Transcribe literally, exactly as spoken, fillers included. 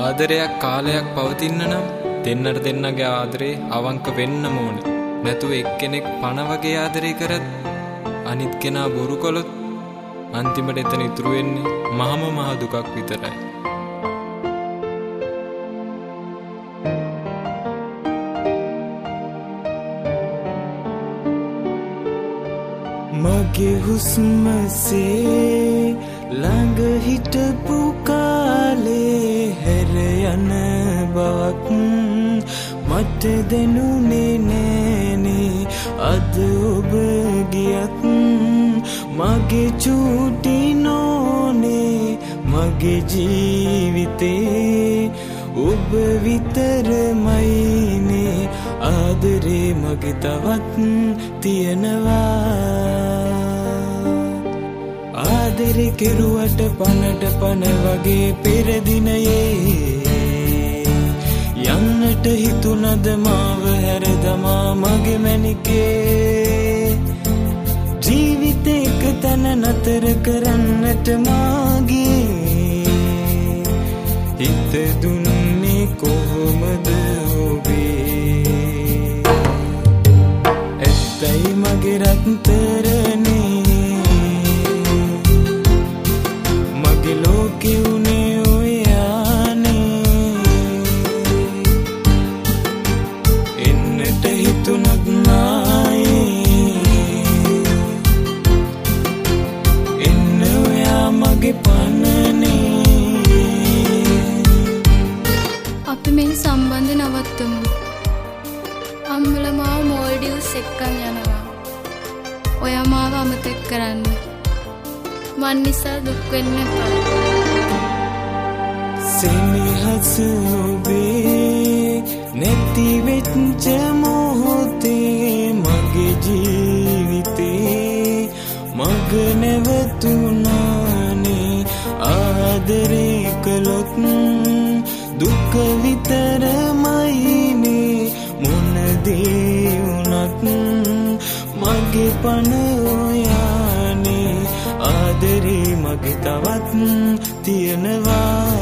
ආදරයක් කාලයක් පවතින්න නම් දෙන්නට දෙන්නගේ ආදරේ අවංක වෙන්න ඕනේ. නැතුව එක්කෙනෙක් පණ වගේ ආදරේ කරත් අනිත් කෙනා බොරු කළොත් අන්තිමට එතන ඉතුරු වෙන්නේ මහම මහ දුකක් විතරයි. මගේ හුස්මසේ ළඟ හිටපු කාලේ හැර යන බවක් මට දැනුනේ නෑනේ. අද ඔබ ගියත් මගේ චූටි නෝනේ මගේ ජීවිතේ ඔබ විතරමයිනේ. ආදරේ මගේ තවත් තියෙනවා. ආදරේ කෙරුවට පනට පන වගේ පෙර දිනයේ යන්නට හිතුණද මාව හැර දමා මගේ මැනිකේ. ජීවිතේ එක තැන නතර කරන්නට මාගේ හිත දුන්නේ කොහොමද ඔබේ. ඇත්තයි මගේ රත්තරනේ මගේ ලෝකේ උනේ ඔයානේ. එන්නට හිතුණත් නායේ එන්න ඔයා මගේ පනනේ. අපි මේ සම්බන්ධ නවත්තමු. අම්මලා මාව මෝල්ඩිව්ස් එක්කන් යනවා. ඔයා මාව අමතක කරන්න. මන් නිසා දුක් වෙන්න එපා. සෙනෙහස ඔබේ නැති වෙච්ච මොහොතේ මගේ ජීවිතේ මග නැවතුණානේ. ආදරේ කළොත් දුක විතරමයිනේ. මොන දේ වුණත් මගේ පණ ඔයානේ. ආදරේ මගේ තවත් තියෙනවා.